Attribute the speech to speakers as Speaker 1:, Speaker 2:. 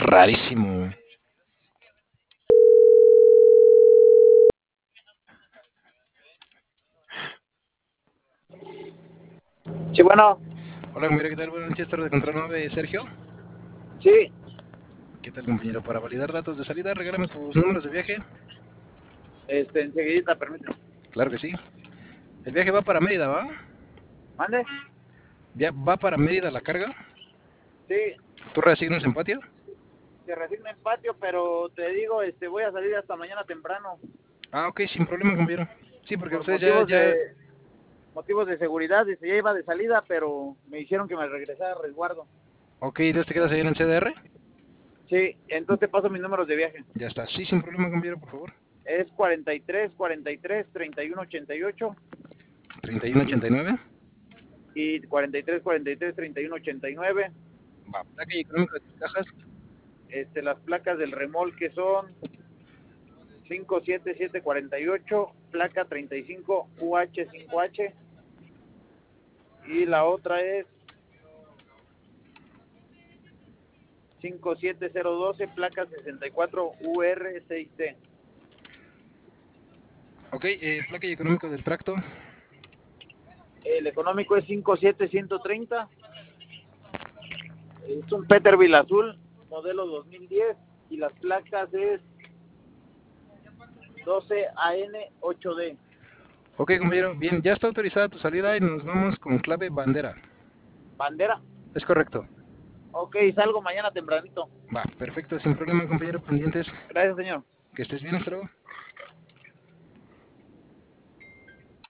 Speaker 1: rarísimo.
Speaker 2: Sí, bueno.
Speaker 1: Hola, compañero, ¿qué tal? Buenas noches, tarde de Control 9, Sergio.
Speaker 2: Sí.
Speaker 1: ¿Qué tal, compañero? Para validar datos de salida, regálame tus números de viaje.
Speaker 2: Enseguidita, permíteme.
Speaker 1: Claro que sí. El viaje va para Mérida, ¿va?
Speaker 2: ¿Mande?
Speaker 1: ¿Va para Mérida la carga?
Speaker 2: Sí.
Speaker 1: ¿Tú reasignas en patio?
Speaker 2: Se resigna en patio, pero te digo, voy a salir hasta mañana temprano.
Speaker 1: Ah, ok, sin problema, compañero. Sí, porque
Speaker 2: Por
Speaker 1: ustedes
Speaker 2: motivos de seguridad, ya iba de salida, pero me hicieron que me regresara a resguardo.
Speaker 1: Ok, ¿entonces te quedas ahí en el CDR?
Speaker 2: Sí, entonces te paso mis números de viaje.
Speaker 1: Ya está. Sí, sin problema, compañero, por favor.
Speaker 2: Es 43 43 31 88
Speaker 1: 3189.
Speaker 2: y 43 43 31 89.
Speaker 1: Va, placa y económico de tus cajas.
Speaker 2: Las placas del remolque son 57748, placa 35 UH5H, y la otra es 57012, placa 64 UR6C.
Speaker 1: Ok, placa y económico del tracto.
Speaker 2: El económico es 57130. Es un Peterbilt azul, modelo 2010, y las placas es 12AN8D.
Speaker 1: Ok, compañero, bien, ya está autorizada tu salida y nos vamos con clave bandera.
Speaker 2: ¿Bandera?
Speaker 1: Es correcto.
Speaker 2: Ok, salgo mañana tempranito.
Speaker 1: Va, perfecto, sin problema, compañero, pendientes.
Speaker 2: Gracias, señor.
Speaker 1: Que estés bien, hasta luego.